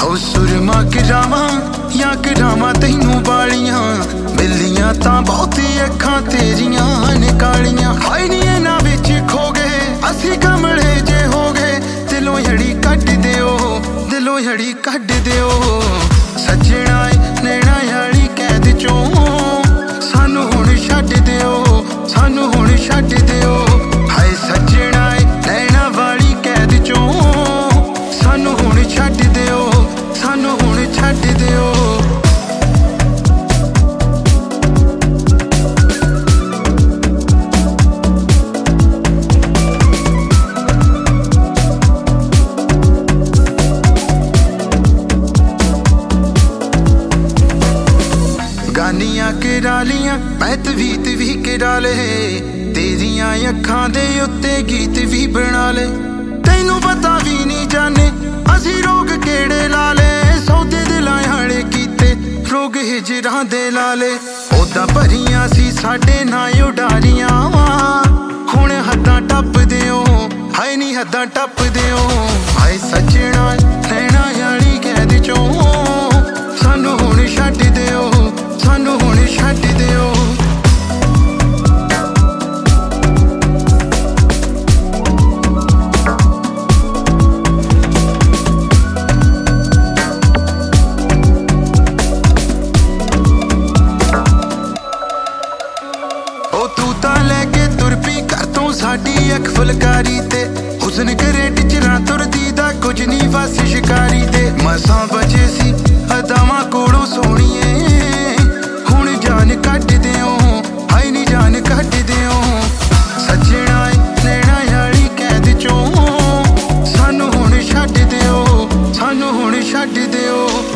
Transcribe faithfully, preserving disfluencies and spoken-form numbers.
हो सुरमा करावा या करावा तैनू बालियां मिलियां तां बहुती अखां तेरियां निकालियां हाय नी इन्हां विच खो गए असी कमले जे हो गए दिलों जड़ी कट दिओ दिलों जड़ी कट दिओ सजना नैना याली कैद चों सानू हुण छड्ड दिओ सानू हुण छड्ड दिओ हाय सजना नैना वाली कैद चों सानू हुण छड्ड दिओ सानू हुण छड्ड दिओ गानियां करा लियां मैं तवीत भी करा ले तेरियां अखां दे उत्ते गीत भी बना ले तैनू पता भी नहीं जाने असी रोग केड़े ला ले सौदे दिलां हाले कीते रोग हिजरां दे ला ले ओदां भरियां सी साडे नाल उडारियां वा हुण हद्दां टप दिओ हाय नी हद्दां टप दिओ हाय सजना नैना याली कैद चों सानू हुण छड्ड दिओ सानू हुण छड्ड दिओ साडी अख फुलकारी ते हुसन करे टिचरां तुरदी दा कुछ नहीं बस शिकारी ते मसां बचे सी अदावां कोलों सोहणीए हुण जान कट दिओ हाय नी जान कट दिओ सजना नैना याली कैद चों सानू हुण छड्ड दिओ सानू हुण छड्ड दिओ